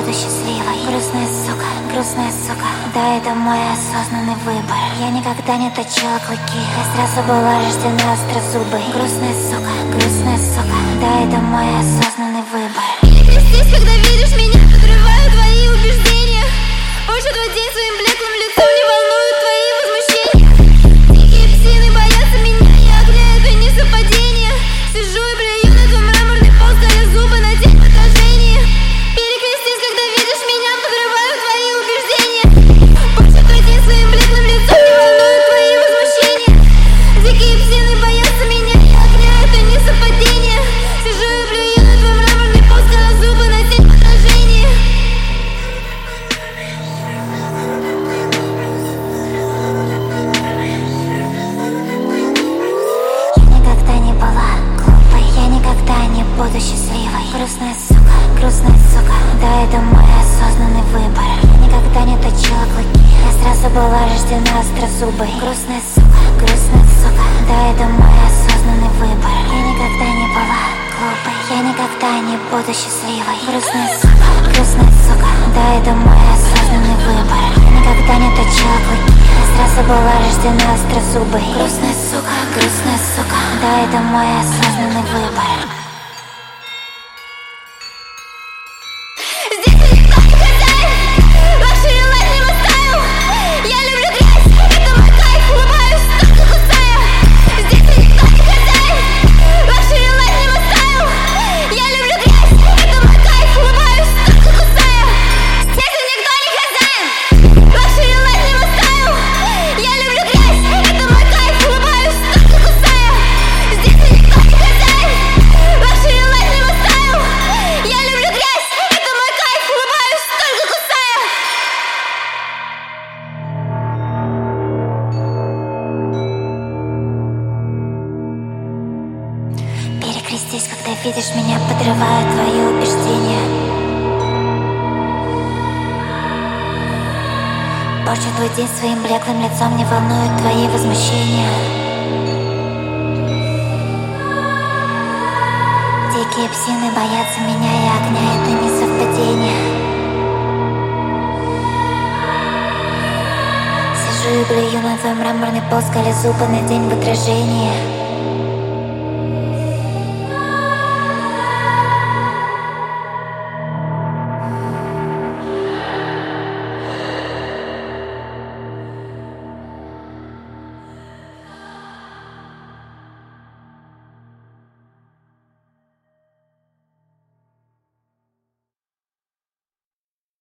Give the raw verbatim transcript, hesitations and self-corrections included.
буду счастливой. Грустная сука, грустная сука, да, это мой осознанный выбор. Я никогда не точила клыки, я сразу была рождена острозубой. Грустная сука, грустная сука, да, это мой осознанный выбор. Перекрестись, когда видишь меня, подрываю твои убеждения. Больше твой день своим блеклым лицом не волнуют твои возмущения. Дикие псины боятся меня, и огня это не совпадение. Сижу и блюю на твой мраморный пол, скаля зубы на день отражения. Перекрестись, когда видишь меня, подрываю твои убеждения. Больше твой день своим блеклым лицом не волнуют твои возмущения. Дикие псины боятся меня, и огня это не совпадение. Сижу и блюю на твой мраморный пол, скаля зубы на день отражения. Буду счастливой. Грустная сука, грустная сука, да, это мой осознанный выбор. Я никогда не точила клыки, я сразу была рождена острозубой. Грустная сука, грустная сука, да, это мой осознанный выбор. Я никогда не была глупой, я никогда не буду счастливой. Грустная сука, грустная сука, да, это мой осознанный выбор. Я никогда не точила клыки, я сразу была рождена острозубой. Грустная сука, грустная сука, да, это мой осознанный выбор. Перекрестись, когда видишь меня, подрываю твои убеждения. Порчу твой день своим блеклым лицом, не волнуют твои возмущения. Дикие псины боятся меня, и огня это не совпадение. Сижу и блюю на твой мраморный пол, скаля зубы на день в отражении.